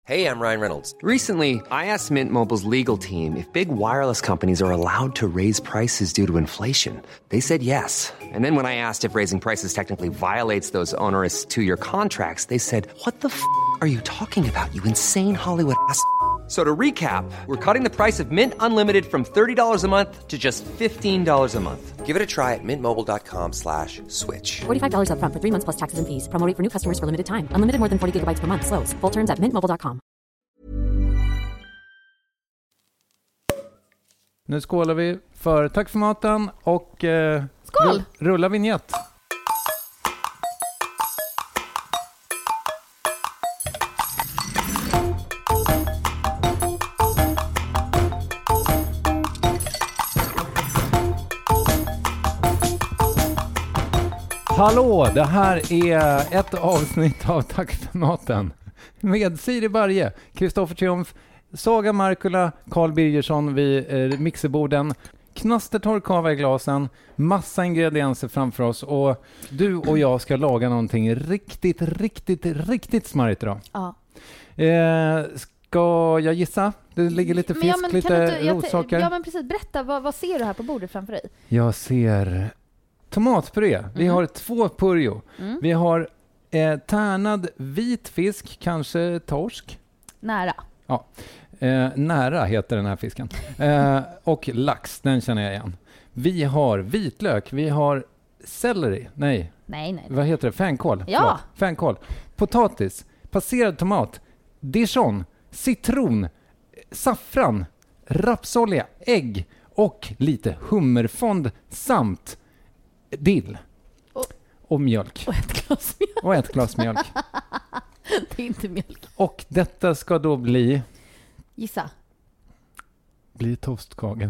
Hey, I'm Ryan Reynolds. Recently, I asked Mint Mobile's legal team if big wireless companies are allowed to raise prices due to inflation. They said yes. And then when I asked if raising prices technically violates those onerous two-year contracts, they said, "What the are you talking about, you insane Hollywood ass?" So to recap, we're cutting the price of Mint Unlimited from $30 a month to just $15 a month. Give it a try at mintmobile.com/switch. $45 up front for 3 months plus taxes and fees. Promo rate for new customers for limited time. Unlimited more than 40 gigabytes per month. Slows full terms at mintmobile.com. Nu skålar vi för tack för maten och Skål! Rulla vignett. Hallå, det här är ett avsnitt av Tack för maten med Siri Barje, Kristoffer Triumf, Saga Markula, Carl Birgersson vid mixerborden, knastertorr kava i glasen, massa ingredienser framför oss och du och jag ska laga någonting riktigt smarrigt idag. Ja. Ska jag gissa? Det ligger lite fisk, lite rotsaker. Ja, men precis. Berätta, vad ser du här på bordet framför dig? Jag ser tomatpuré. Vi har 2 purjo. Vi har tärnad vit fisk, kanske torsk. Nära. Ja. Nära heter den här fisken. Och lax, den känner jag igen. Vi har vitlök, vi har selleri. Nej. Vad heter det? Fänkål. Ja. Förlåt. Fänkål. Potatis, passerad tomat, dijon, citron, saffran, rapsolja, ägg och lite hummerfond samt dill. Och mjölk. Och ett glas mjölk. Det är inte mjölk. Och detta ska då bli... Gissa. Bli toastkagen.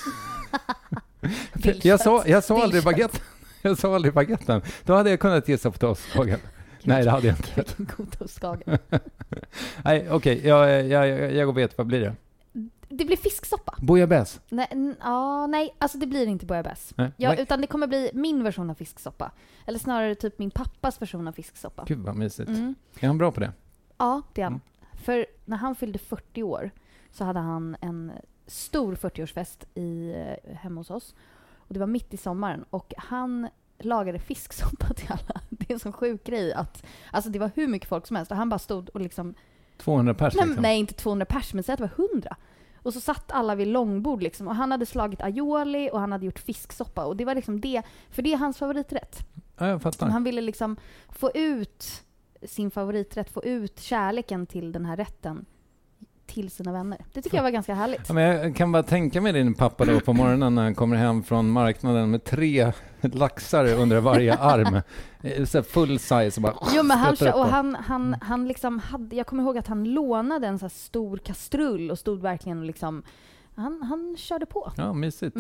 jag sa aldrig baguetten. Jag sa aldrig baguetten. Då hade jag kunnat gissa på toastkagen. Nej, det hade jag inte. Vilken god toastkagen. Nej, okej. Jag går vet. Vad blir det? Det blir fisksoppa. Bouillabaisse? Nej, alltså det blir inte bouillabaisse. Utan det kommer bli min version av fisksoppa. Eller snarare typ min pappas version av fisksoppa. Gud vad mysigt. Är han bra på det? Ja, det är han. För när han fyllde 40 år så hade han en stor 40-årsfest hemma hos oss. Och det var mitt i sommaren. Och han lagade fisksoppa till alla. Det är en sån sjuk grej att... Alltså det var hur mycket folk som helst. Och han bara stod och liksom... 200 pers liksom. Nej, inte 200 pers, men säg att det var 100. Och så satt alla vid långbord liksom. Och han hade slagit aioli och han hade gjort fisksoppa. Och det var liksom det. För det är hans favoriträtt. Ja, jag fattar. Han ville liksom få ut sin favoriträtt. Få ut kärleken till den här rätten till sina vänner. Det tycker jag var ganska härligt. Ja, men jag kan bara tänka mig din pappa då på morgonen när han kommer hem från marknaden med 3 laxar under varje arm. Så full size och bara... Jo, men han liksom hade... Jag kommer ihåg att han lånade en så här stor kastrull och stod verkligen liksom... Han körde på. Ja, mysigt.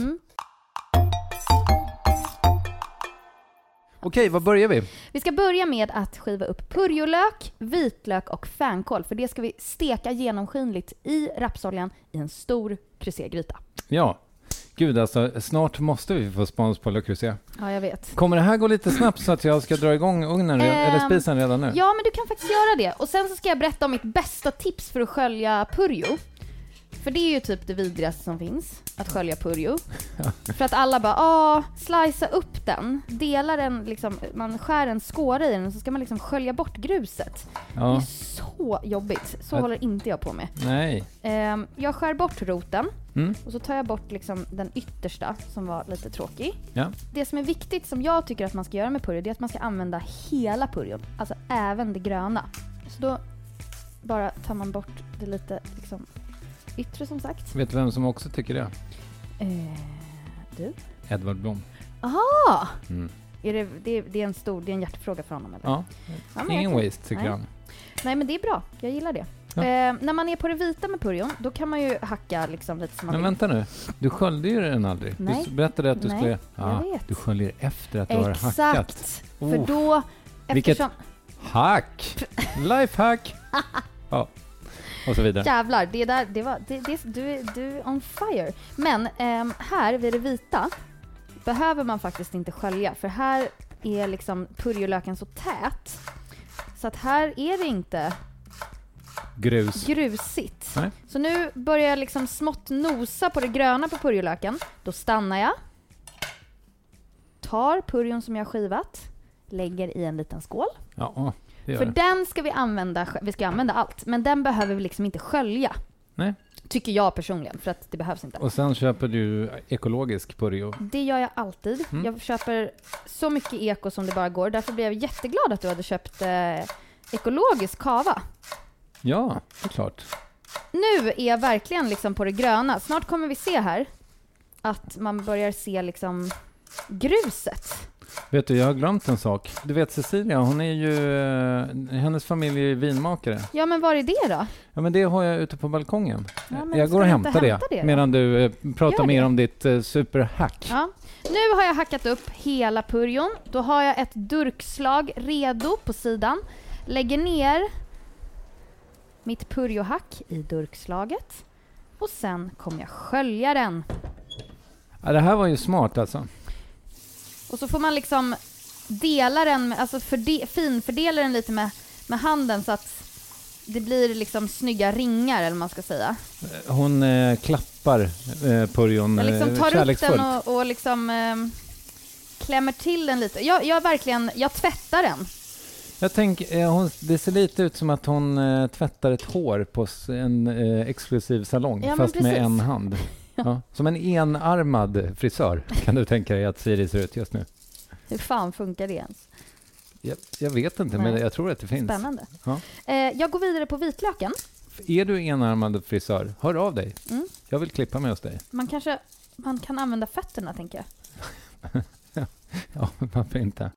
Okej, vad börjar vi? Vi ska börja med att skiva upp purjolök, vitlök och fänkål. För det ska vi steka genomskinligt i rapsoljan i en stor creuset-gryta. Ja, gud alltså, snart måste vi få spons på Le Creuset. Ja, jag vet. Kommer det här gå lite snabbt så att jag ska dra igång ugnen eller spisen redan nu? Ja, men du kan faktiskt göra det. Och sen så ska jag berätta om mitt bästa tips för att skölja purjo. För det är ju typ det vidrigaste som finns, att skölja purjo. Ja. För att alla bara, slicea upp den, dela den, liksom, man skär en skåra i den och så ska man liksom skölja bort gruset. Ja. Det är så jobbigt. Så håller inte jag på med. Nej. Jag skär bort roten och så tar jag bort liksom den yttersta som var lite tråkig. Ja. Det som är viktigt som jag tycker att man ska göra med purjo, det är att man ska använda hela purjon, alltså även det gröna. Så då bara tar man bort det lite liksom yttre som sagt. Vet du vem som också tycker det? Du? Edvard Blom. Aha! Det är en hjärtefråga för honom, eller? Ja, ingen waste tycker han. Nej, men det är bra. Jag gillar det. Ja. När man är på det vita med purjon, då kan man ju hacka liksom lite som man vill. Men vänta nu, du sköljer ju den aldrig. Nej. Du berättade att du skulle... jag vet. Du sköljer efter att du har hackat. Exakt, för då... Vilket hack! Lifehack! Ja. Och så vidare. Jävlar, du är on fire. Men här vid det vita behöver man faktiskt inte skölja. För här är liksom purjolöken så tät. Så att här är det inte... grusigt. Nej. Så nu börjar jag liksom smått nosa på det gröna på purjolöken. Då stannar jag. Tar purjon som jag har skivat. Lägger i en liten skål. Ja, det gör För det. den ska vi använda allt. Men den behöver vi liksom inte skölja. Nej. Tycker jag personligen, för att det behövs inte. Och sen köper du ekologisk purjo. Det gör jag alltid. Jag köper så mycket eko som det bara går. Därför blev jag jätteglad att du hade köpt ekologisk kava. Ja, det är klart. Nu är jag verkligen liksom på det gröna. Snart kommer vi se här att man börjar se liksom gruset. Vet du, jag har glömt en sak. Du vet Cecilia, hon är ju... hennes familj är vinmakare. Ja, men var är det då? Ja, men det har jag ute på balkongen. Ja, men jag ska går och du inte hämtar hämta det då? medan du pratar Gör mer det. om ditt superhack. Ja. Nu har jag hackat upp hela purjon. Då har jag ett durkslag redo på sidan. Lägger ner mitt purjohack i durkslaget. Och sen kommer jag skölja den. Ja, det här var ju smart alltså. Och så får man liksom dela den, alltså finfördela den lite med handen så att det blir liksom snygga ringar, eller vad man ska säga. Hon klappar purjon Jag liksom tar upp kärleksfullt. den och liksom klämmer till den lite. Jag tvättar den. Jag tänker, det ser lite ut som att hon tvättar ett hår på en exklusiv salong, Ja, fast med precis. en hand. Ja. Som en enarmad frisör kan du tänka dig att Siri ser ut just nu. Hur fan funkar det ens? Jag vet inte, men Nej. jag tror att det finns. Spännande. Ja. Jag går vidare på vitlöken. Är du enarmad frisör, hör av dig. Mm. Jag vill klippa med hos dig. Man kan använda fötterna, tänker jag. Ja, varför inte?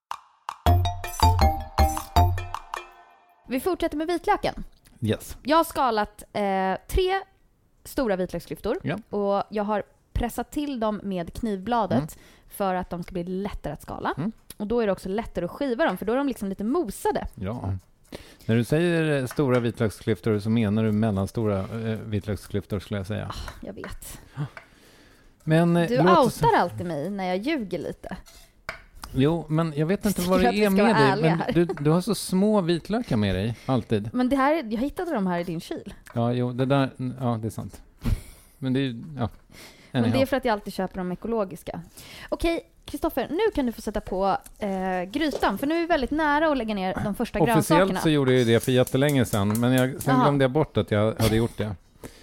Vi fortsätter med vitlöken. Yes. Jag har skalat 3 stora vitlöksklyftor. Ja. Och jag har pressat till dem med knivbladet för att de ska bli lättare att skala. Och då är det också lättare att skiva dem, för då är de liksom lite mosade. Ja. När du säger stora vitlöksklyftor så menar du mellanstora vitlöksklyftor, skulle jag säga. Jag vet. Men, Du outar alltid mig när jag ljuger lite. Jo, men jag vet inte vad det Jag tycker är att vi ska med vara dig. ärliga Men här. du har så små vitlökar med dig, alltid. Men det här, jag hittade dem här i din kyl. Ja, jo, det där, ja, det är sant. Men det är ju, ja. Men det är för att jag alltid köper de ekologiska. Okej, Kristoffer, nu kan du få sätta på grytan. För nu är vi väldigt nära att lägga ner de första grönsakerna. Officiellt så gjorde jag ju det för jättelänge sedan, men sen glömde jag bort att jag hade gjort det.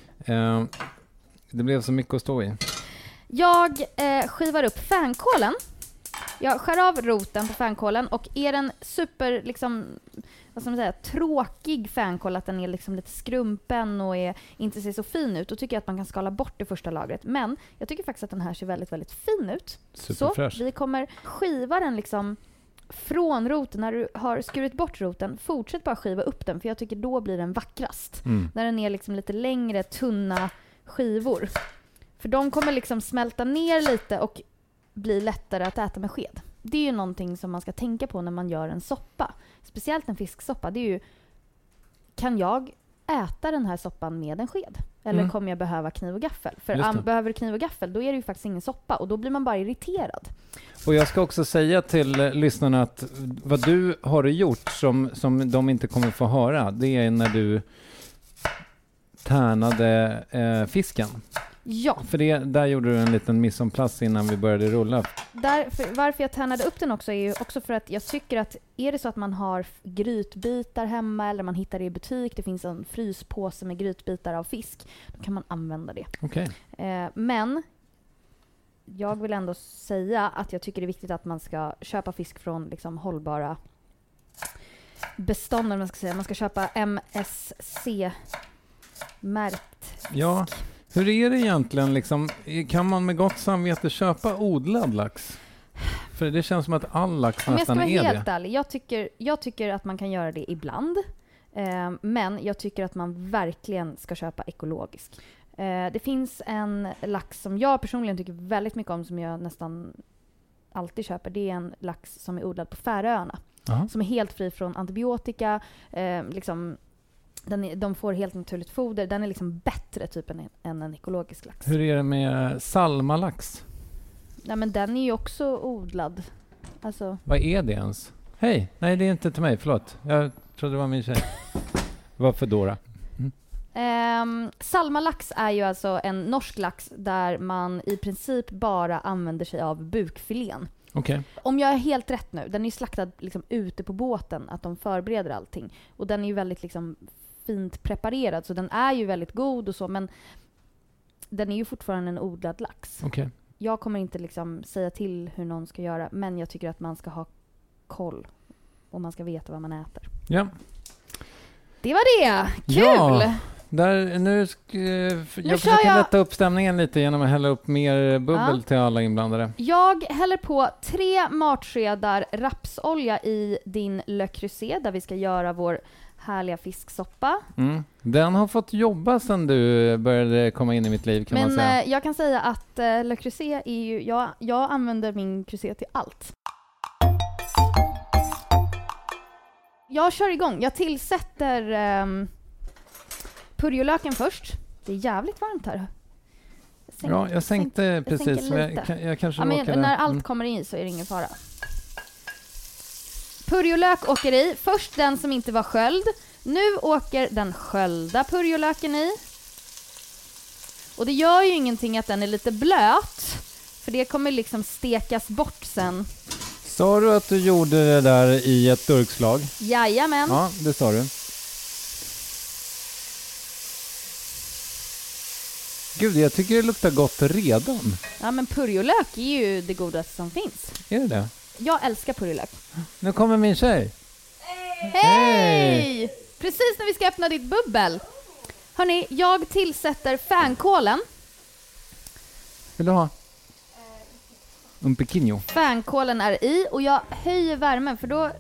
Det blev så mycket att stå i. Jag skivar upp fänkålen. Jag skär av roten på fänkålen, och är den super liksom, vad ska man säga, tråkig fänkål, att den är liksom lite skrumpen och inte ser så fin ut, då tycker jag att man kan skala bort det första lagret. Men jag tycker faktiskt att den här ser väldigt, väldigt fin ut. Superfräsch. Så vi kommer skiva den liksom från roten. När du har skurit bort roten, fortsätt bara skiva upp den, för jag tycker då blir den vackrast. När den är liksom lite längre, tunna skivor. För de kommer liksom smälta ner lite och bli lättare att äta med sked. Det är ju någonting som man ska tänka på när man gör en soppa. Speciellt en fisksoppa. Det är ju, kan jag äta den här soppan med en sked? Eller kommer jag behöva kniv och gaffel? För behöver du kniv och gaffel, då är det ju faktiskt ingen soppa. Och då blir man bara irriterad. Och jag ska också säga till lyssnarna att vad du har gjort som de inte kommer få höra, det är när du tärnade fisken. Ja. För där gjorde du en liten mise en place innan vi började rulla. Varför jag tärnade upp den också är ju också för att jag tycker att är det så att man har grytbitar hemma, eller man hittar det i butik, det finns en fryspåse med grytbitar av fisk, då kan man använda det. Okej. Men jag vill ändå säga att jag tycker det är viktigt att man ska köpa fisk från liksom hållbara bestånd, man ska säga. Man ska köpa MSC-märkt fisk. Ja. Hur är det egentligen? Liksom, kan man med gott samvete köpa odlad lax? För det känns som att all lax Om jag ska nästan vara är helt det. ärlig, jag tycker att man kan göra det ibland. Men jag tycker att man verkligen ska köpa ekologisk. Det finns en lax som jag personligen tycker väldigt mycket om, som jag nästan alltid köper. Det är en lax som är odlad på Färöarna. Aha. Som är helt fri från antibiotika. Liksom, de får helt naturligt foder. Den är liksom bättre typ än en ekologisk lax. Hur är det med salmalax? Ja, men den är ju också odlad. Alltså, Vad är det ens? Hej! Nej, det är inte till mig. Förlåt. Jag trodde det var min tjej. Det var för Dora. Salmalax är ju alltså en norsk lax där man i princip bara använder sig av bukfilén. Okej. Om jag är helt rätt nu, den är ju slaktad liksom ute på båten, att de förbereder allting. Och den är ju väldigt liksom fint preparerad, så den är ju väldigt god och så, men den är ju fortfarande en odlad lax. Okej. Jag kommer inte liksom säga till hur någon ska göra, men jag tycker att man ska ha koll och man ska veta vad man äter. Ja. Det var det! Kul! Ja. Jag försöker lätta upp stämningen lite genom att hälla upp mer bubbel till alla inblandade. Jag häller på 3 matskedar rapsolja i din Le Creuset där vi ska göra vår härliga fisksoppa. Den har fått jobba sedan du började komma in i mitt liv, kan man säga. Men jag kan säga att Le Creuset är ju... Jag använder min Creuset till allt. Jag kör igång. Jag tillsätter purjolöken först. Det är jävligt varmt här. Jag sänkte precis. Jag kanske när allt kommer in så är det ingen fara. Purjolök åker i. Först den som inte var sköljd. Nu åker den sköljda purjolöken i. Och det gör ju ingenting att den är lite blöt. För det kommer liksom stekas bort sen. Sa du att du gjorde det där i ett durkslag? Jajamän. Ja, det sa du. Gud, jag tycker det luktar gott redan. Ja, men purjolök är ju det godaste som finns. Är det det? Jag älskar purjolök. Nu kommer min tjej. Hej! Precis när vi ska öppna ditt bubbel. Hörrni, jag tillsätter fänkålen. Vill du ha? Un pequeño. Fänkålen är i och jag höjer värmen för då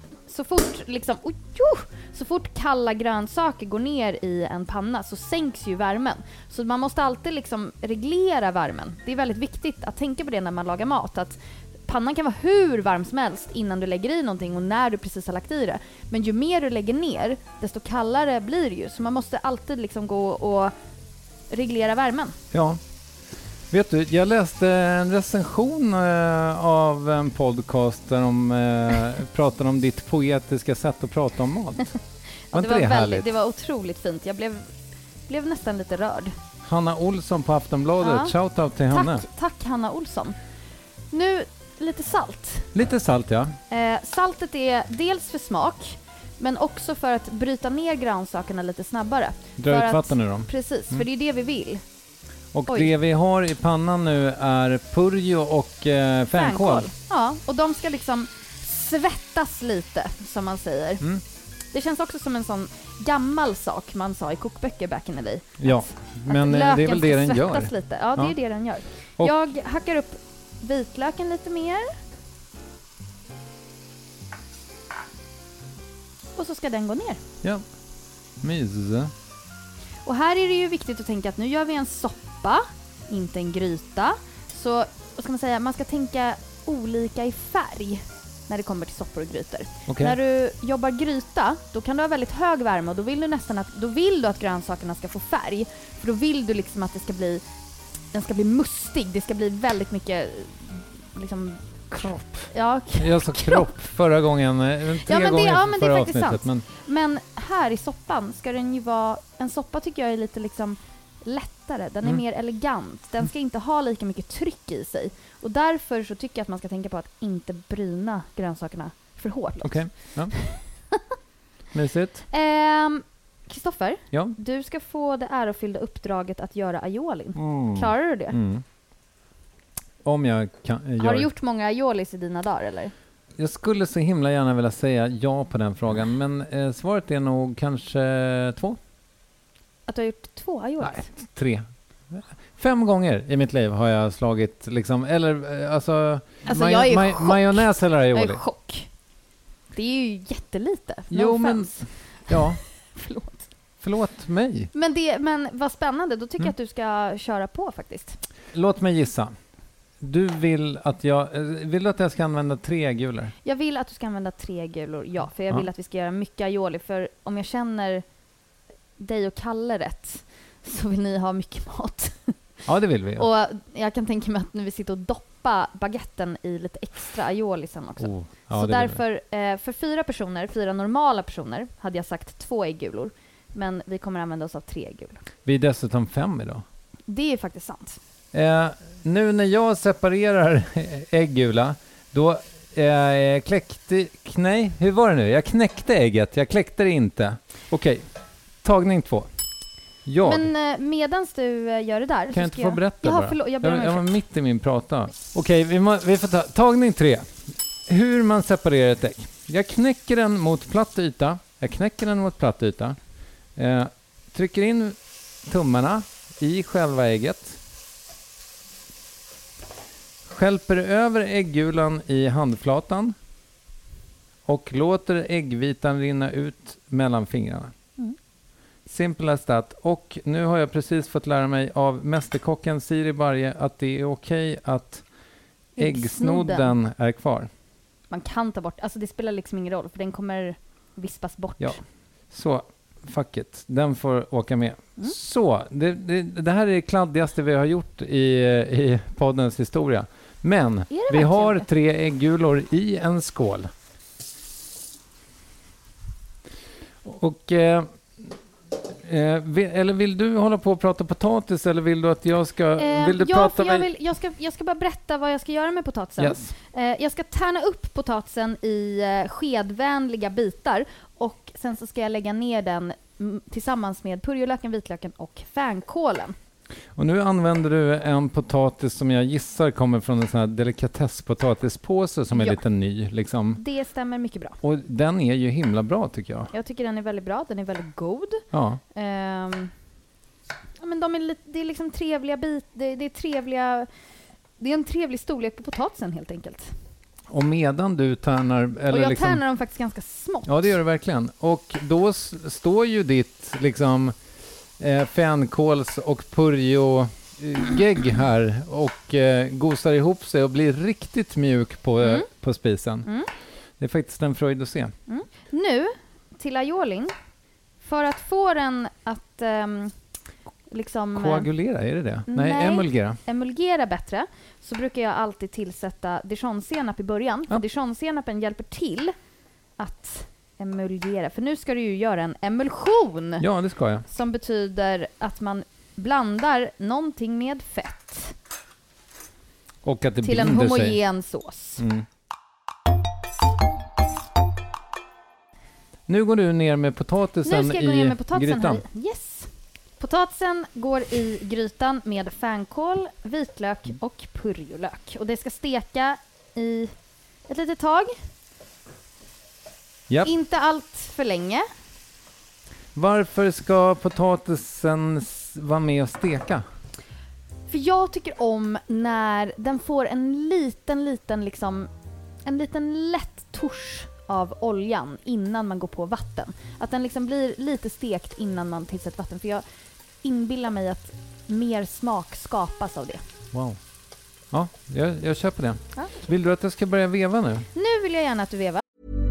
så fort kalla grönsaker går ner i en panna så sänks ju värmen. Så man måste alltid liksom reglera värmen. Det är väldigt viktigt att tänka på det när man lagar mat, att pannan kan vara hur varm som helst innan du lägger i någonting och när du precis har lagt i det. Men ju mer du lägger ner, desto kallare blir det ju. Så man måste alltid liksom gå och reglera värmen. Ja. Vet du, jag läste en recension av en podcast där de pratade om ditt poetiska sätt att prata om mat. Det var otroligt fint. Jag blev nästan lite rörd. Hanna Olsson på Aftonbladet. Shoutout till henne. Tack Hanna Olsson. Nu lite salt. Lite salt, ja. Saltet är dels för smak, men också för att bryta ner grönsakerna lite snabbare. Dra ut vatten ur dem. Precis, för det är det vi vill. Och det vi har i pannan nu är purjo och fänkål. Ja, och de ska liksom svettas lite, som man säger. Det känns också som en sån gammal sak man sa i kokböcker back in the day. Ja, men det är väl det den gör. Lite. Ja, det är det den gör. Och jag hackar upp vitlöken lite mer. Och så ska den gå ner. Ja, mys. Och här är det ju viktigt att tänka att nu gör vi en soppa, inte en gryta. Så vad ska man säga, man ska tänka olika i färg när det kommer till soppor och grytor. Okay. När du jobbar gryta, då kan du ha väldigt hög värme och då vill du att grönsakerna ska få färg. För då vill du liksom att den ska bli mustig, det ska bli väldigt mycket liksom kropp. Ja, jag sa kropp förra gången. Men det är faktiskt sant. Men här i soppan ska den ju vara... En soppa tycker jag är lite liksom lättare. Den är mer elegant. Den ska inte ha lika mycket tryck i sig. Och därför så tycker jag att man ska tänka på att inte bryna grönsakerna för hårt. Okej. Ja. Mysigt. Kristoffer, du ska få det ärofyllda uppdraget att göra aiolin. Klarar du det? Om jag kan, Har du gjort många aiolis i dina dagar, eller? Jag skulle så himla gärna vilja säga ja på den frågan, men svaret är nog kanske 2. Att du har gjort 2 aiolis? Nej, 3. 5 gånger i mitt liv har jag slagit liksom, eller alltså jag är majonnäs eller aioli. Jag är chock. Det är ju jättelite. Jo, men ja. Förlåt mig. Men vad spännande. Då tycker jag att du ska köra på faktiskt. Låt mig gissa. Du vill att jag ska använda 3 äggulor? Jag vill att du ska använda 3 äggulor, ja. För jag vill att vi ska göra mycket aioli. För om jag känner dig och Kalle rätt så vill ni ha mycket mat. Ja, det vill vi. Och jag kan tänka mig att när vi sitter och doppar baguetten i lite extra aioli sen också. Så därför, för 4 normala personer hade jag sagt 2 äggulor. Men vi kommer använda oss av 3 äggulor. Vi är dessutom 5 idag. Det är faktiskt sant. Nu när jag separerar äggula, då hur var det nu? Jag knäckte ägget, jag kläckte det inte. Okej, tagning 2. Men medans du gör det där... Kan jag inte få berätta bara? Förlåt, jag var mitt i min prata. Okej, vi får ta tagning 3. Hur man separerar ett ägg. Jag knäcker den mot platt yta. Trycker in tummarna i själva ägget. Skälper över äggulan i handflatan. Och låter äggvitan rinna ut mellan fingrarna. Simple as that. Och nu har jag precis fått lära mig av mästerkocken Siri Barje att det är okej att äggsnodden är kvar. Man kan ta bort, alltså det spelar liksom ingen roll för den kommer vispas bort. Ja, så fuck it. Den får åka med. Så, det här är det kladdigaste vi har gjort i poddens historia. Men vi har 3 äggulor i en skål. Och... eller vill du hålla på och prata potatis eller vill du att jag ska... Jag ska bara berätta vad jag ska göra med potatisen. Yes. Jag ska tärna upp potatisen i skedvänliga bitar och sen så ska jag lägga ner den tillsammans med purjolöken, vitlöken och fänkålen. Och nu använder du en potatis som jag gissar kommer från en sån här delikatesspotatispåse som är lite ny. Liksom. Det stämmer mycket bra. Och den är ju himla bra tycker jag. Jag tycker den är väldigt bra. Den är väldigt god. Ja. Men det är liksom trevliga det är trevliga... Det är en trevlig storlek på potatisen helt enkelt. Och medan du tärnar... Eller och jag liksom, tärnar dem faktiskt ganska smått. Ja, det gör du verkligen. Och då står ju ditt liksom... fänkåls- och purjo-gegg här och gosar ihop sig och blir riktigt mjuk på spisen. Det är faktiskt en fröjd att se. Nu till aiolin, för att få den att liksom... Koagulera, är det? Nej, emulgera. Emulgera bättre, så brukar jag alltid tillsätta dijonsenap i början. För dijonsenapen hjälper till att emulgera. För nu ska du ju göra en emulsion. Ja, det ska jag. Som betyder att man blandar någonting med fett. Och att det till en homogen sås. Nu går du ner med potatisen i grytan. Yes. Potatisen går i grytan med fänkål, vitlök och purjolök. Och det ska steka i ett litet tag. Yep. Inte allt för länge. Varför ska potatisen vara med och steka? För jag tycker om när den får en liten lätt tusch av oljan innan man går på vatten. Att den liksom blir lite stekt innan man tillsätter vatten. För jag inbillar mig att mer smak skapas av det. Wow. Ja, jag köper det. Ja. Vill du att jag ska börja veva nu? Nu vill jag gärna att du vevar.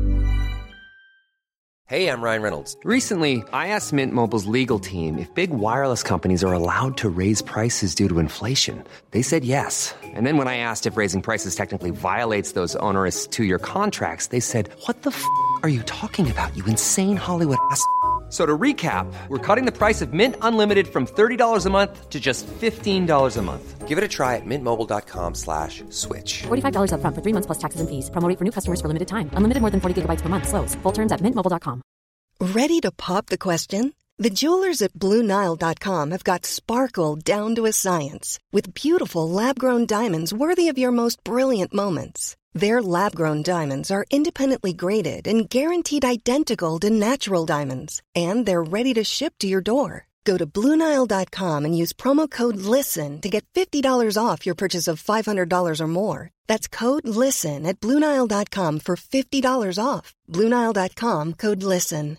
Hey, I'm Ryan Reynolds. Recently, I asked Mint Mobile's legal team if big wireless companies are allowed to raise prices due to inflation. They said yes. And then when I asked if raising prices technically violates those onerous 2-year contracts, they said, "What the f*** are you talking about, you insane Hollywood ass?" So to recap, we're cutting the price of Mint Unlimited from $30 a month to just $15 a month. Give it a try at mintmobile.com/switch. $45 up front for 3 months plus taxes and fees. Promo rate for new customers for limited time. Unlimited more than 40 gigabytes per month. Slows full terms at mintmobile.com. Ready to pop the question? The jewelers at BlueNile.com have got sparkle down to a science with beautiful lab-grown diamonds worthy of your most brilliant moments. Their lab-grown diamonds are independently graded and guaranteed identical to natural diamonds. And they're ready to ship to your door. Go to BlueNile.com and use promo code LISTEN to get $50 off your purchase of $500 or more. That's code LISTEN at BlueNile.com for $50 off. BlueNile.com, code LISTEN.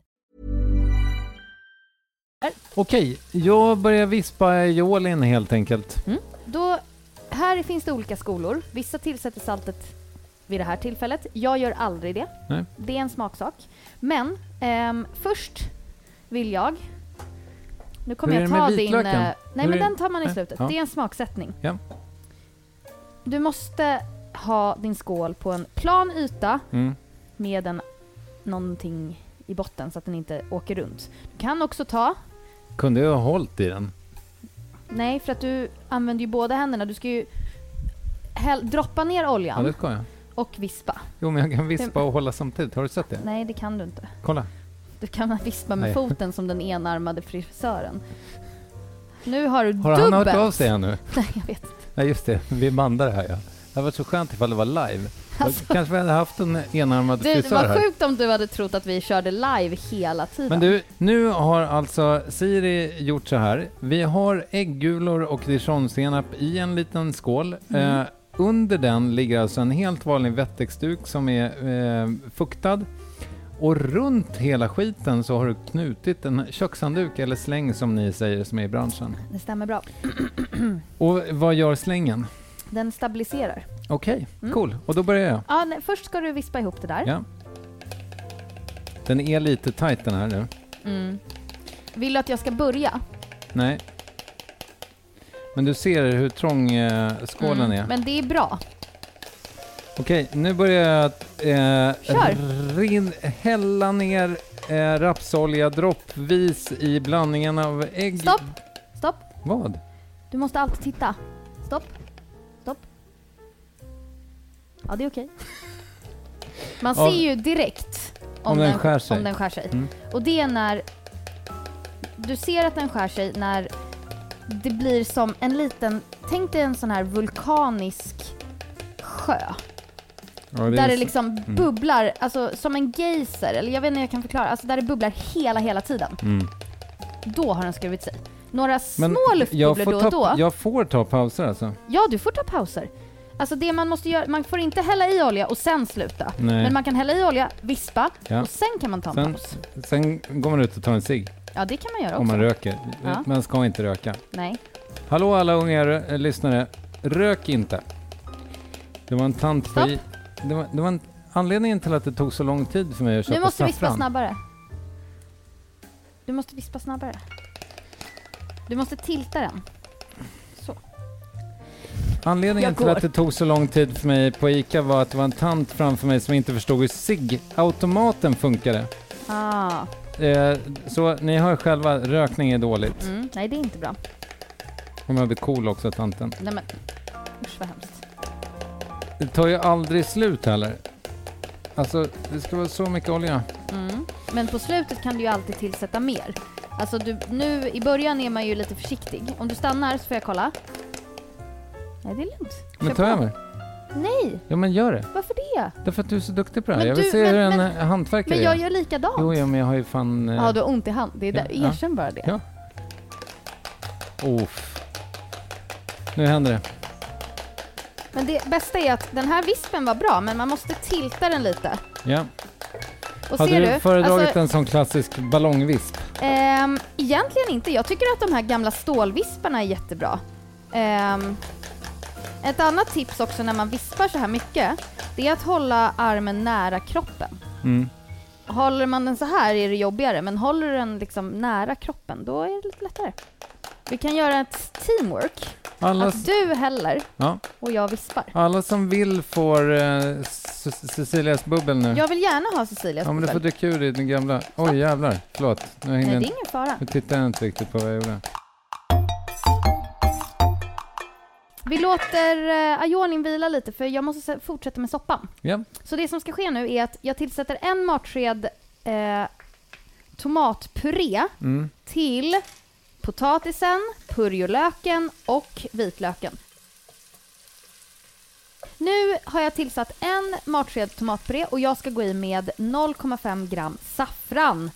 Okej, jag börjar vispa aiolin helt enkelt. Då, här finns det olika skolor. Vissa tillsätter saltet vid det här tillfället. Jag gör aldrig det. Nej. Det är en smaksak. Men först vill jag... Nu kommer jag ta din... Nej, men den tar man i slutet. Ja. Det är en smaksättning. Ja. Du måste ha din skål på en plan yta med någonting i botten så att den inte åker runt. Du kan också ta... Kunde jag ha hållit i den? Nej, för att du använder ju båda händerna. Du ska ju droppa ner oljan. Ja, det ska jag. Och vispa. Jo, men jag kan vispa och hålla samtidigt. Har du sett det? Nej, det kan du inte. Kolla. Du kan vispa med Nej. foten som den enarmade frisören. Nu har du Har dubbelt. han hört av sig ännu? Nej, jag vet inte. Nej, just det. Vi bandar det här, ja. Det hade varit så skönt ifall det var live. Alltså, Kanske vi hade haft en enarmad det frisör var här. sjukt om du hade trott att vi körde live hela tiden. Men du, nu har alltså Siri gjort så här. Vi har äggulor och dijonsenap i en liten skål. Under den ligger alltså en helt vanlig wettexduk som är fuktad. Och runt hela skiten så har du knutit en kökshandduk eller släng som ni säger som är i branschen. Det stämmer bra. Och vad gör slängen? Den stabiliserar. Okej, cool. Och då börjar jag. Ja, nej, först ska du vispa ihop det där. Ja. Den är lite tajt den här nu. Vill du att jag ska börja? Nej. Men du ser hur trång skålen är. Men det är bra. Okej, nu börjar jag att hälla ner rapsolja droppvis i blandningen av ägg. Stopp. Vad? Du måste alltid titta. Stopp. Ja, det är okej. Man ser ju direkt om den skär sig. Om den skär sig. Och det är när du ser att den skär sig när det blir som en liten, tänk dig en sån här vulkanisk sjö. Ja, där det liksom bubblar, alltså som en geyser, eller jag vet inte hur jag kan förklara, alltså där det bubblar hela tiden. Då har den skurit sig. Några små luftbubblor då och då. Jag får ta pauser alltså? Ja, du får ta pauser. Alltså det man måste göra, man får inte hälla i olja och sen sluta. Nej. Men man kan hälla i olja, vispa och sen kan man ta en paus. Sen går man ut och tar en cigg. Ja, det kan man göra också. Om man röker. Ja. Man ska inte röka. Nej. Hallå alla unga lyssnare. Rök inte. Det var en tant Stopp. det var en anledningen till att det tog så lång tid för mig att köpa Nu måste vi vispa saffran. snabbare. Du måste vispa snabbare. Du måste tilta den. Så. Anledningen till att det tog så lång tid för mig på ICA var att det var en tant framför mig som inte förstod hur ciggautomaten funkade. Så ni hör själva, rökning är dåligt. Nej, det är inte bra. Hon hade cool också, tanten. Nej men, usch vad hemskt. Det tar ju aldrig slut heller. Alltså, det ska vara så mycket olja. Men på slutet kan du ju alltid tillsätta mer. Alltså nu i början är man ju lite försiktig. Om du stannar så får jag kolla. Nej, det är lugnt. Men ta över. Nej. Ja, men gör det. Varför det? Därför att du är så duktig på det här. Men Jag vill du- se hur men- en hantverkare Men jag är. gör likadant. Jo, ja, men jag har ju fan... Ja, du har ont i hand. Det är där. ja. Erkänn bara det. Ja. Uff. Nu händer det. Men det bästa är att den här vispen var bra, men man måste tilta den lite. Ja. Och Hade ser du du? föredragit Alltså, en sån klassisk ballongvisp? egentligen inte. Jag tycker att de här gamla stålvisparna är jättebra. Ett annat tips också när man vispar så här mycket, det är att hålla armen nära kroppen. Håller man den så här är det jobbigare, men håller du den liksom nära kroppen, då är det lite lättare. Vi kan göra ett teamwork. Att du häller och jag vispar. Alla som vill får Cecilias bubbel nu. Jag vill gärna ha Cecilias Ja, men du får bubbel. dricka ur i den gamla. Oj, jävlar. Förlåt. Nu Nej, det är ingen fara. Nu tittar jag inte riktigt på vad jag gjorde. Vi låter Ajonin vila lite, för jag måste fortsätta med soppan. Ja. Så det som ska ske nu är att jag tillsätter en matsked tomatpuré till potatisen, purjolöken och vitlöken. Nu har jag tillsatt en matsked tomatpuré och jag ska gå i med 0,5 gram saffran.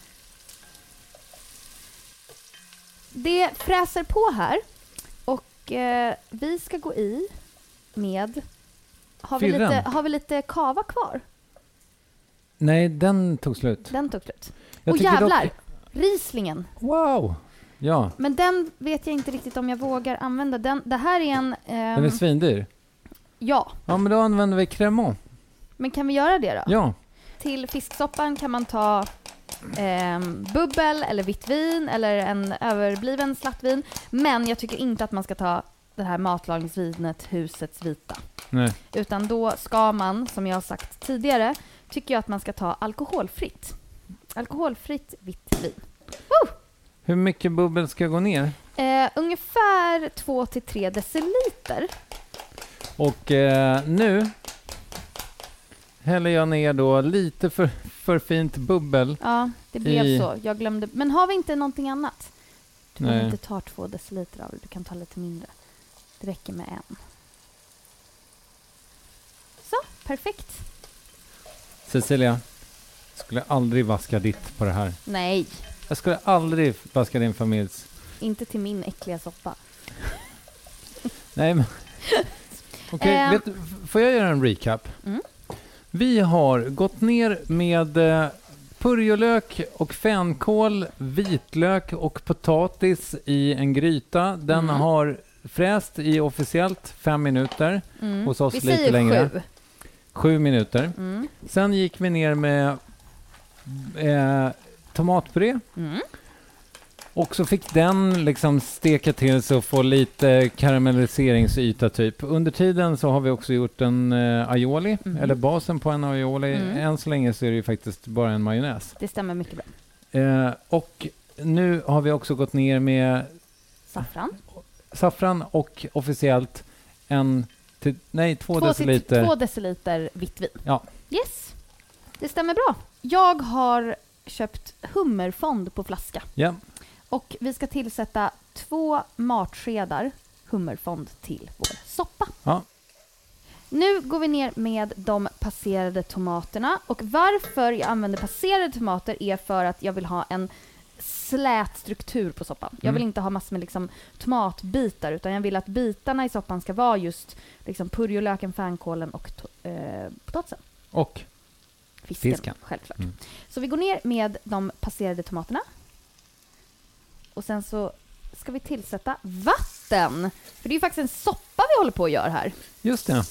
Det fräser på här och vi ska gå i med... Har vi lite kava kvar? Nej, den tog slut. Den tog slut. Jag Och tycker jävlar, dock- Rieslingen. Wow! Ja, Men den vet jag inte riktigt om jag vågar använda. Det här är en... den är svindyr. Ja, Ja, men då använder vi cremant. men kan vi göra det då? Ja. Till fisksoppan kan man ta bubbel eller vitt vin eller en överbliven slattvin. Men jag tycker inte att man ska ta det här matlagningsvinet Husets vita. Nej. Utan då ska man, som jag har sagt tidigare, tycker jag att man ska ta alkoholfritt. Alkoholfritt vitt vin. Hur mycket bubbel ska gå ner? Ungefär 2-3 deciliter. Och nu häller jag ner då lite för fint bubbel. Ja, det blev så. Jag glömde. Men har vi inte någonting annat? Du behöver inte ta 2 deciliter av det. Du kan ta lite mindre. Det räcker med 1. Så, perfekt. Cecilia, skulle aldrig vaska ditt på det här. Nej. Jag skulle aldrig vaska din familjs. Inte till min äckliga soppa. Nej, men... Okej, får jag göra en recap? Mm. Vi har gått ner med purjolök och fänkål, vitlök och potatis i en gryta. Den har fräst i officiellt 5 minuter. Hos oss vi lite längre. 7. 7 minuter. Sen gick vi ner med tomatpuré. Och så fick den liksom steka till sig och få lite karamelliseringsyta typ. Under tiden så har vi också gjort en aioli, eller basen på en aioli. Än så länge så är det ju faktiskt bara en majonnäs. Det stämmer mycket bra. Och nu har vi också gått ner med saffran och officiellt 2 deciliter. 2 deciliter vitt vin. Ja. Yes, det stämmer bra. Jag har köpt hummerfond på flaska. Ja. Och vi ska tillsätta 2 matskedar hummerfond till vår soppa. Ja. Nu går vi ner med de passerade tomaterna. Och varför jag använder passerade tomater är för att jag vill ha en slät struktur på soppan. Jag vill inte ha massor med liksom tomatbitar, utan jag vill att bitarna i soppan ska vara just liksom purjolöken, fänkålen och potatisen. Och fisken. Självklart. Så vi går ner med de passerade tomaterna. Och sen så ska vi tillsätta vatten. För det är ju faktiskt en soppa vi håller på att göra här. Just det.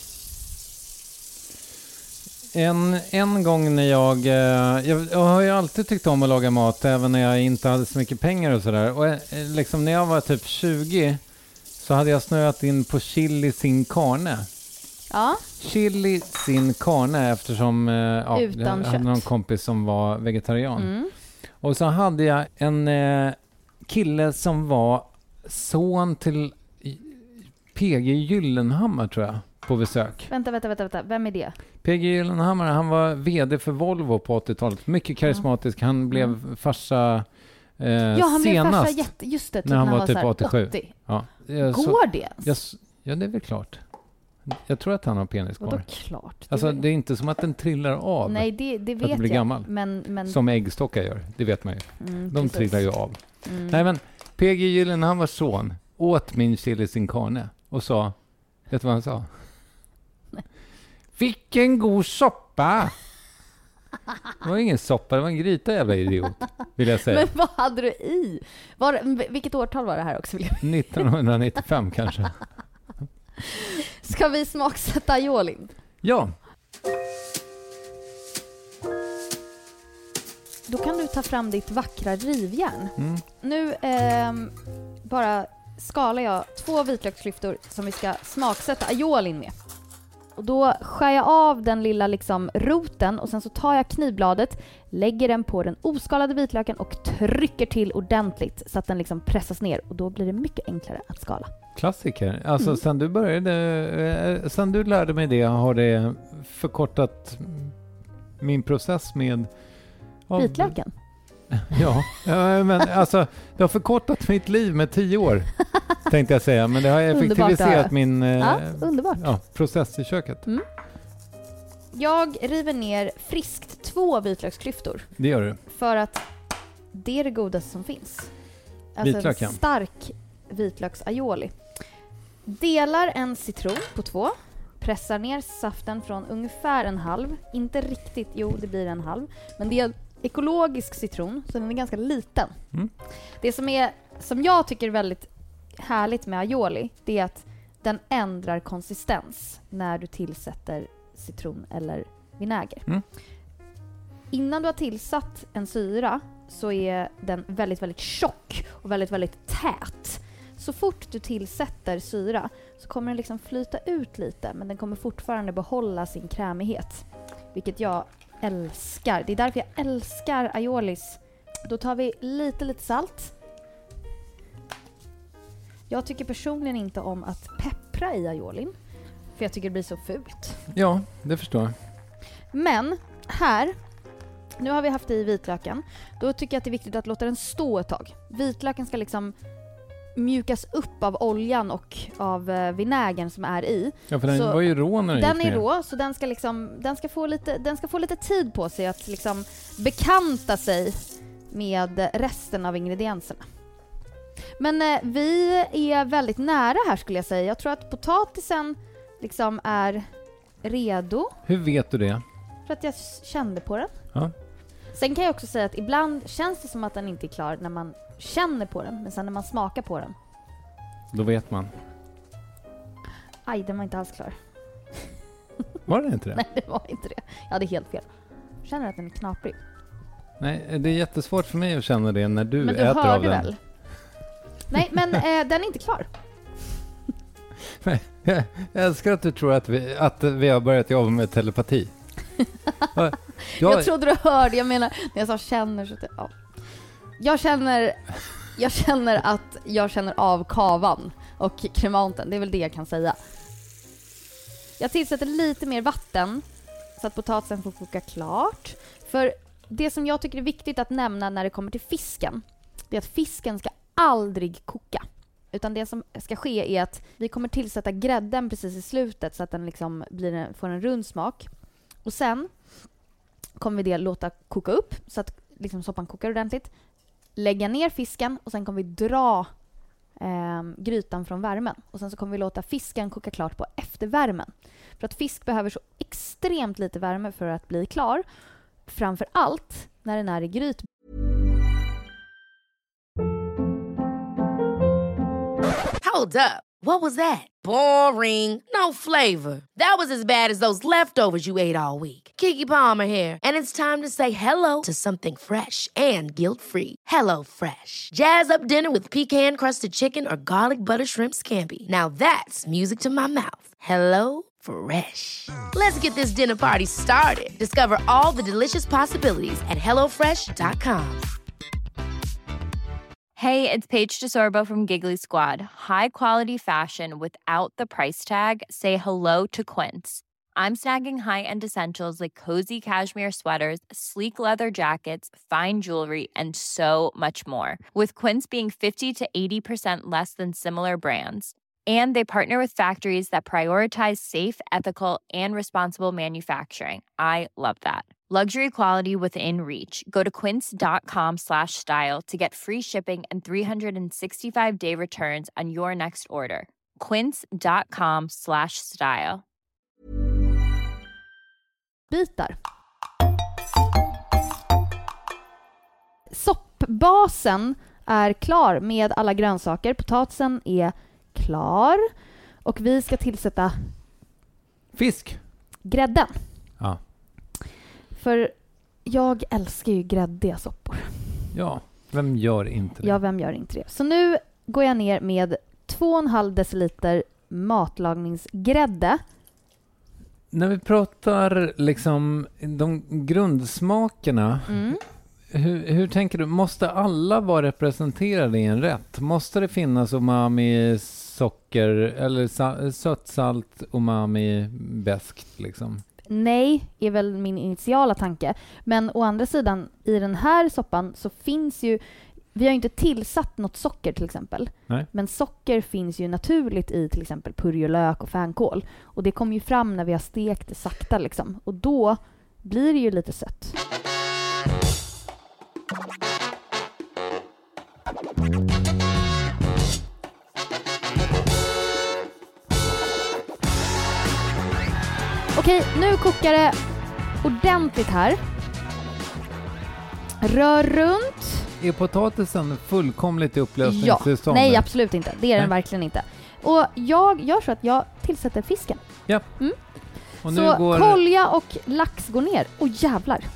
En gång när jag har ju alltid tyckt om att laga mat, även när jag inte hade så mycket pengar och sådär. Och liksom när jag var typ 20 så hade jag snöat in på chili sin carne. Ja. Chili sin carne eftersom jag hade någon kompis som var vegetarian. Och så hade jag en kille som var son till PG Gyllenhammar, tror jag, på besök. Vänta. Vem är det? PG Gyllenhammar, han var vd för Volvo på 80-talet. Mycket karismatisk. Han blev farsa han blev farsa just det, typ när han var typ 87. 80. Ja. Går det ens? Ja, det är väl klart. Jag tror att han har penis kvar. Vadå klart? Alltså, det är inte som att den trillar av. Nej, det vet att bli jag. Gammal. Men... Som äggstockar gör, det vet man ju. De trillar ju av. Nej, men PG Gyllenhammars son åt min chili sin carne och sa, vet du vad han sa? Nej. Vilken god soppa! Det var ingen soppa, det var en gryta, jävla idiot, vill jag säga. Men vad hade du i? Vilket årtal var det här också? 1995 kanske. Ska vi smaksätta aiolin? Ja. Då kan du ta fram ditt vackra rivjärn. Nu bara skalar jag 2 vitlöksklyftor som vi ska smaksätta aiolin med. Och då skär jag av den lilla liksom roten och sen så tar jag knivbladet, lägger den på den oskalade vitlöken och trycker till ordentligt så att den liksom pressas ner, och då blir det mycket enklare att skala. Klassiker. Alltså sen du lärde mig det har det förkortat min process med vitlöken. Ja, men alltså det har förkortat mitt liv med 10 år tänkte jag säga, men det har effektiviserat min process i köket. Jag river ner friskt 2 vitlöksklyftor. Det gör du. För att det är det godaste som finns. Alltså vitlöken. En stark vitlöksaioli. Delar en citron på 2. Pressar ner saften från ungefär 1/2. Inte riktigt, det blir 1/2. Men det är ekologisk citron, så den är ganska liten. Det som jag tycker är väldigt härligt med aioli, det är att den ändrar konsistens när du tillsätter citron eller vinäger. Innan du har tillsatt en syra så är den väldigt, väldigt tjock och väldigt, väldigt tät. Så fort du tillsätter syra så kommer den liksom flyta ut lite, men den kommer fortfarande behålla sin krämighet. Vilket jag älskar. Det är därför jag älskar aiolis. Då tar vi lite salt. Jag tycker personligen inte om att peppra i aiolin. För jag tycker det blir så fult. Ja, det förstår jag. Men här, nu har vi haft i vitlöken. Då tycker jag att det är viktigt att låta den stå ett tag. Vitlöken ska liksom mjukas upp av oljan och av vinägern som är i. Ja, för den var ju rå när den är rå, så den ska liksom, den ska få lite tid på sig att liksom bekanta sig med resten av ingredienserna. Men vi är väldigt nära här skulle jag säga. Jag tror att potatisen liksom är redo. Hur vet du det? För att jag kände på den. Ja. Sen kan jag också säga att ibland känns det som att den inte är klar när man känner på den. Men sen när man smakar på den. Då vet man. Aj, den var inte alls klar. Var det inte det? Nej, det var inte det. Jag hade helt fel. Jag känner att den är knaprig. Nej, det är jättesvårt för mig att känna det när du men äter av den. Men du hörde väl? Nej, men den är inte klar. Jag älskar att du tror att vi har börjat jobba med telepati. Jag trodde du hörde, jag menar, när jag sa känner så ja. Jag känner att jag känner av kavan och kremanten, det är väl det jag kan säga. Jag tillsätter lite mer vatten så att potatisen får koka klart. För det som jag tycker är viktigt att nämna när det kommer till fisken, det är att fisken ska aldrig koka. Utan det som ska ske är att vi kommer tillsätta grädden precis i slutet så att den liksom får en rund smak. Och sen kommer vi det låta koka upp så att liksom soppan kokar ordentligt. Lägga ner fisken och sen kommer vi dra grytan från värmen. Och sen så kommer vi låta fisken koka klart på eftervärmen. För att fisk behöver så extremt lite värme för att bli klar. Framför allt när den är i gryt. Hold up. What was that? Boring. No flavor. That was as bad as those leftovers you ate all week. Keke Palmer here, and it's time to say hello to something fresh and guilt-free. Hello Fresh. Jazz up dinner with pecan-crusted chicken or garlic butter shrimp scampi. Now that's music to my mouth. Hello Fresh. Let's get this dinner party started. Discover all the delicious possibilities at hellofresh.com. Hey, it's Paige DeSorbo from Giggly Squad. High quality fashion without the price tag. Say hello to Quince. I'm snagging high-end essentials like cozy cashmere sweaters, sleek leather jackets, fine jewelry, and so much more. With Quince being 50 to 80% less than similar brands. And they partner with factories that prioritize safe, ethical, and responsible manufacturing. I love that. Luxury quality within reach. Go to quince.com/style to get free shipping and 365-day returns on your next order. Quince.com/style. Bitar. Soppbasen är klar med alla grönsaker. Potatisen är klar. Och vi ska tillsätta fisk. Grädden. Ja. För jag älskar ju gräddiga soppor. Ja, vem gör inte det? Ja, vem gör inte det? Så nu går jag ner med 2,5 deciliter matlagningsgrädde. När vi pratar liksom de grundsmakerna, hur tänker du? Måste alla vara representerade i en rätt? Måste det finnas umami, socker eller sött, salt, umami, beskt liksom? Nej, är väl min initiala tanke. Men å andra sidan, i den här soppan så finns ju... Vi har ju inte tillsatt något socker till exempel. Nej. Men socker finns ju naturligt i till exempel purjolök och fänkål. Och det kommer ju fram när vi har stekt det sakta liksom. Och då blir det ju lite sött. Okej, nu kokar det ordentligt här. Rör runt. Är potatisen fullkomligt i upplösningstillstånd? Nej, absolut inte. Det är den verkligen inte. Och jag gör så att jag tillsätter fisken. Ja. Och nu så går... kolja och lax går ner. Och jävlar.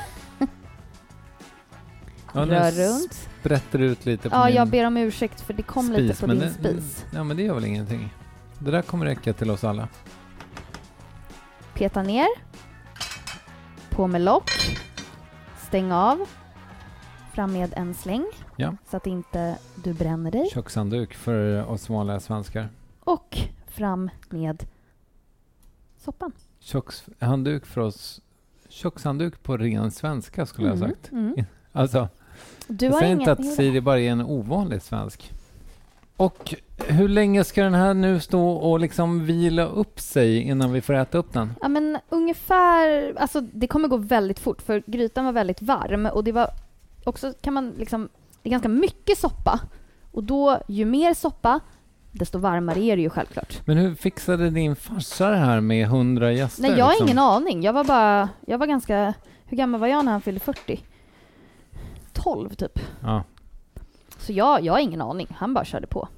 Rör runt. Sprätter ut lite på jag ber om ursäkt för det kom lite på din spis. Ja, men det gör väl ingenting. Det där kommer räcka till oss alla. Peta ner. På med lock. Stäng av. Fram med en släng. Ja. Så att inte du bränner dig. Kökshandduk för oss vanliga svenskar. Och fram med soppan. Kökshandduk för oss. Kökshandduk på ren svenska skulle jag ha sagt. Alltså, jag säger inte att Siri bara är en ovanlig svensk. Och hur länge ska den här nu stå och liksom vila upp sig innan vi får äta upp den? Ja, men ungefär, alltså det kommer gå väldigt fort för grytan var väldigt varm och det var också, kan man liksom, det är ganska mycket soppa och då ju mer soppa desto varmare är det ju självklart. Men hur fixade din farsa det här med 100 gäster? Nej, jag har ingen aning. Jag var ganska, hur gammal var jag när han fyllde 40? 12 typ. Ja. Så jag har ingen aning. Han bara körde på.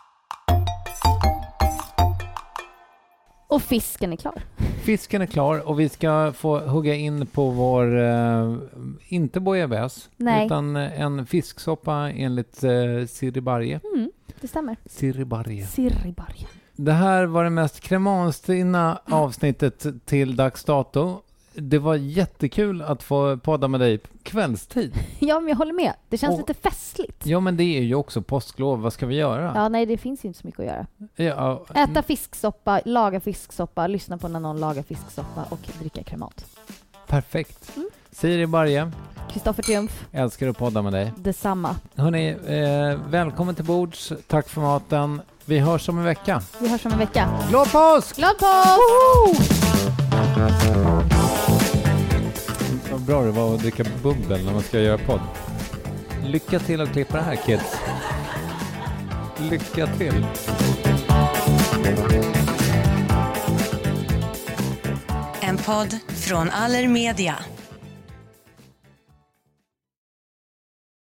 Och fisken är klar. Fisken är klar och vi ska få hugga in på vår, inte bouillabaisse, utan en fisksoppa enligt Siri Barje. Det stämmer. Siri Barje. Det här var det mest kremanstinna avsnittet till dags dato. Det var jättekul att få podda med dig kvällstid. Ja, men jag håller med. Det känns lite festligt. Ja, men det är ju också påsklov. Vad ska vi göra? Ja, nej, det finns ju inte så mycket att göra. Ja, äta fisksoppa, laga fisksoppa, lyssna på när någon lagar fisksoppa och dricka kremat. Perfekt. Siri Barje. Kristoffer Triumf. Älskar att podda med dig. Detsamma. Hörrni, välkommen till bords. Tack för maten. Vi hörs om en vecka. Glad påsk! Vad bra det var att dricka bubbel när man ska göra podd. Lycka till att klippa det här, kids. Lycka till. En podd från Allermedia.